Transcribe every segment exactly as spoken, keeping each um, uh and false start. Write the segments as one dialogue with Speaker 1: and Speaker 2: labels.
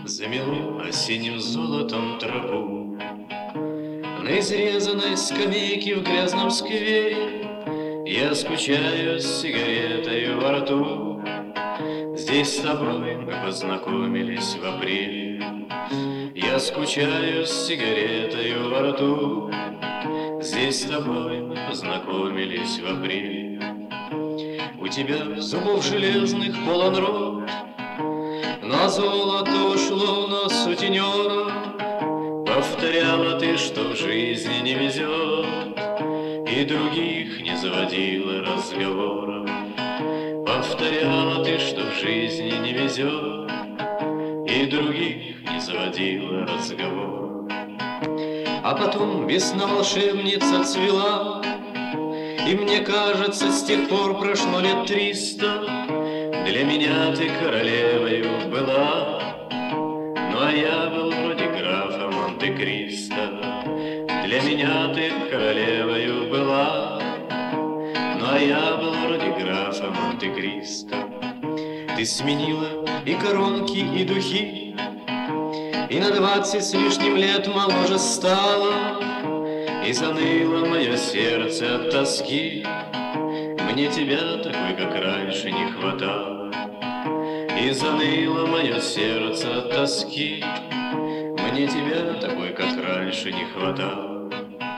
Speaker 1: Замело осенним золотом траву. На изрезанной скамейке в грязном сквере я скучаю с сигаретой во рту. Здесь с тобой мы познакомились в апреле. Я скучаю с сигаретой во рту. Здесь с тобой мы познакомились в апреле. У тебя зубов железных полон рот, на золото ушло на сутенера. Повторяла ты, что в жизни не везет, и других не заводила разговоров. Повторяла ты, что в жизни не везет, и других не заводила разговоров. А потом весна волшебница цвела, и мне кажется, с тех пор прошло лет триста. Для меня ты королевою была, ну а я был вроде графа Монте-Кристо. Для меня ты королевою была, ну а я был вроде графа Монте-Кристо. Ты сменила и коронки, и духи, и на двадцать с лишним лет моложе стала, и заныло мое сердце от тоски. Мне тебя такой, как раньше, не хватало. И заныло мое сердце от тоски. Мне тебя такой, как раньше, не хватало.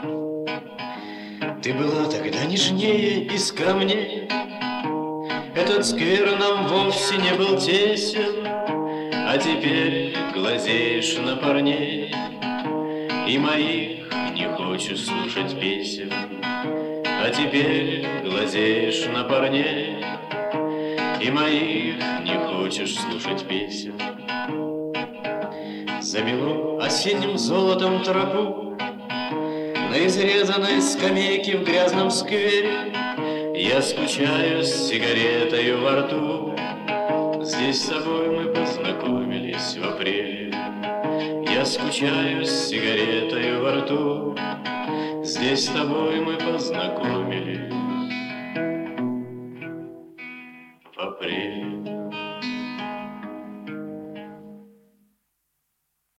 Speaker 1: Ты была тогда нежнее и скромнее. Этот сквер нам вовсе не был тесен, а теперь глазеешь на парней, и моих не хочешь слушать песен. А теперь глазеешь на парней, и моих не хочешь слушать песен. Замело осенним золотом тропу на изрезанной скамейке в грязном сквере. Я скучаю с сигаретой во рту. Здесь с тобой мы познакомились в апреле. Я скучаю с сигаретой во рту. Здесь с тобой мы познакомились